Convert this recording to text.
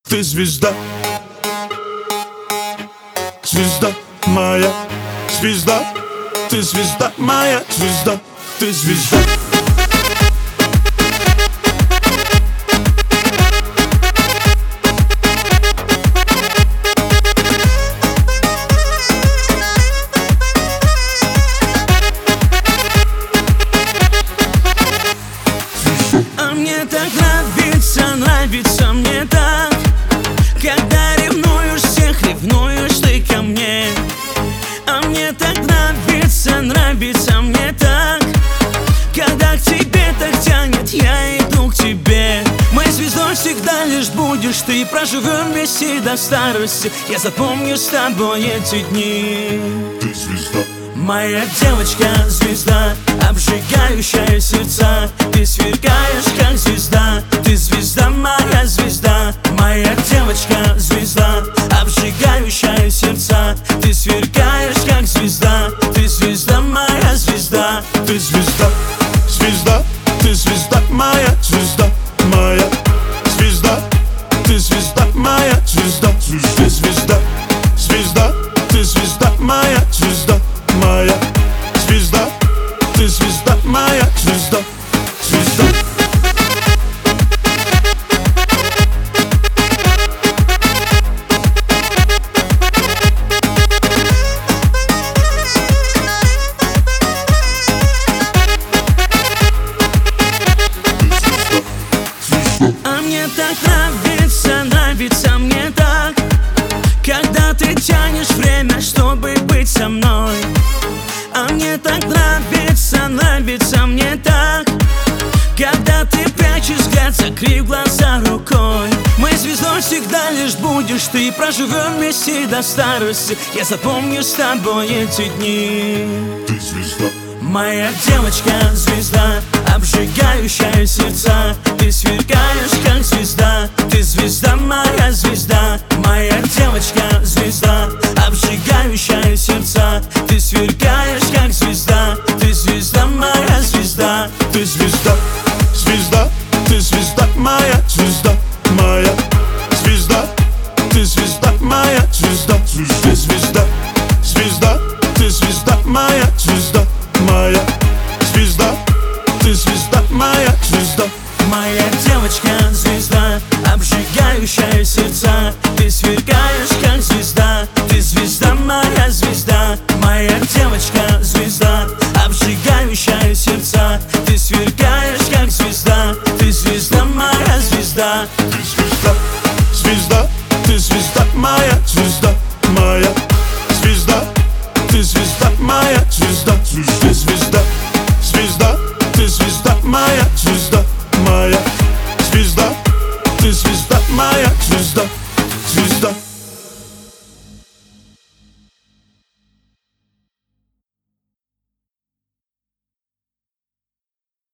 ты звезда. Звезда моя, звезда, ты звезда моя, звезда, ты звезда. А мне так нравится мне так, когда ревнуешь всех, ревнуешь ты ко мне. А мне так нравится мне так, когда к тебе так тянет, я иду к тебе. Моей звездой всегда лишь будешь ты, проживем вместе до старости. Я запомню с тобой эти дни. Ты звезда. Моя девочка звезда, обжигающая сердца. Ты сверкаешь как звезда, ты звезда, моя звезда. Моя девочка звезда, обжигающая сердца. Ты сверкаешь как звезда, ты звезда, моя звезда. Ты звезда, звезда, ты звезда моя, звезда моя, звезда, ты звезда моя, звезда, ты звезда, звезда, ты звезда моя, звезда моя, звезда, ты звезда моя, звезда, звезда. А мне так нравится мне так, когда ты тянешь время, чтобы быть со мной. А мне так нравится мне так, когда ты прячешь взгляд, закрыв глаза рукой. Моей звездой всегда лишь будешь ты, проживем вместе до старости. Я запомню с тобой эти дни. Ты звезда. Моя девочка звезда, обжигающая сердца. Ты сверкаешь как звезда, ты звезда, моя звезда. Моя девочка звезда, обжигающая сердца. Ты сверкаешь как звезда, ты звезда, моя звезда. Ты звезда, звезда, ты звезда моя, звезда моя, звезда, ты звезда моя, звезда, ты звезда, звезда, ты звезда моя, звезда моя, звезда, ты звезда моя, звезда. Моя девочка звезда, обжигающая сердца. Ты сверкаешь как звезда, ты звезда, моя звезда. Моя девочка звезда, обжигающая сердца. Ты сверкаешь как звезда, ты звезда, моя звезда. Ты звезда, звезда, ты звезда моя, звезда моя, звезда, ты звезда моя, звезда, ты звезда.